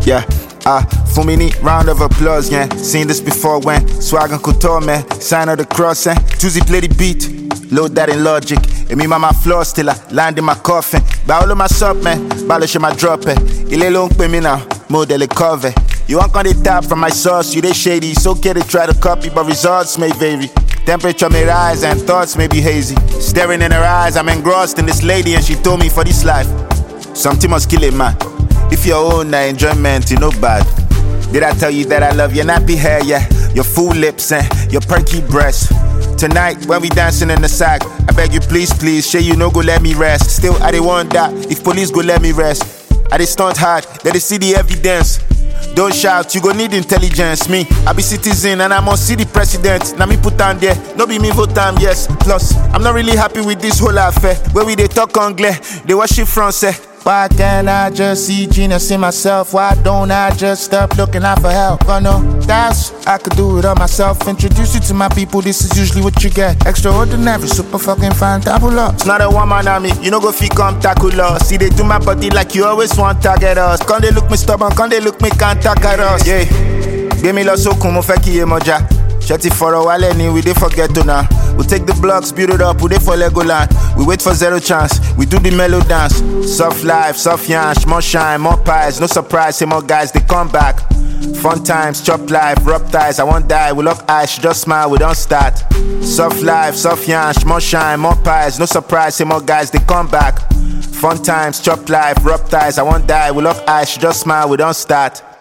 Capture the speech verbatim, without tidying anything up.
Yeah, ah, for me, need round of applause, yeah. Seen this before when Swag and Couture, man. Sign of the cross, eh. Tuesday play the beat, load that in Logic. And me, my floor still, I land in my coffin. But all of my sub, man, balish in my drop, eh. Il est long for me now, model cover. You want on the top from my sauce, you they shady. It's okay to try to copy, but results may vary. Temperature may rise and thoughts may be hazy. Staring in her eyes, I'm engrossed in this lady and she told me for this life something must kill a man. If your own enjoyment, you know bad. Did I tell you that I love your nappy hair, yeah? Your full lips and your perky breasts. Tonight, when we dancing in the sack, I beg you please, please, shey you no go let me rest. Still, I dey want that, if police go let me rest. I dey stunt hard, let they see the evidence. Don't shout, you go need intelligence. Me, I be citizen and I must see the president. Now me put on there, no be me vote time, yes. Plus, I'm not really happy with this whole affair. Where we they talk anglais, they worship France. Why can't I just see genius in myself? Why don't I just stop looking out for help? Oh no, that's, I could do it all myself. Introduce you to my people, this is usually what you get. Extraordinary, super fucking fantabulous. It's not a woman on me, you know go fi come tackle us. See they do my body like you always want to target us. Can they look me stubborn, can they look me can't target us? Yeah, give me lots so cool, mo fe ki ye moja. Shut it for a while and we dey forget to now. We take the blocks, build it up, we dey for Legoland. We wait for zero chance, we do the mellow dance. Soft life, soft yansh, more shine, more pies. No surprise, say more guys, they come back. Fun times, chop life, rub ties. I won't die, we lock eyes, she just smile, we don't start. Soft life, soft yansh, more shine, more pies. No surprise, say more guys, they come back. Fun times, chop life, rub ties. I won't die, we lock eyes, she just smile, we don't start.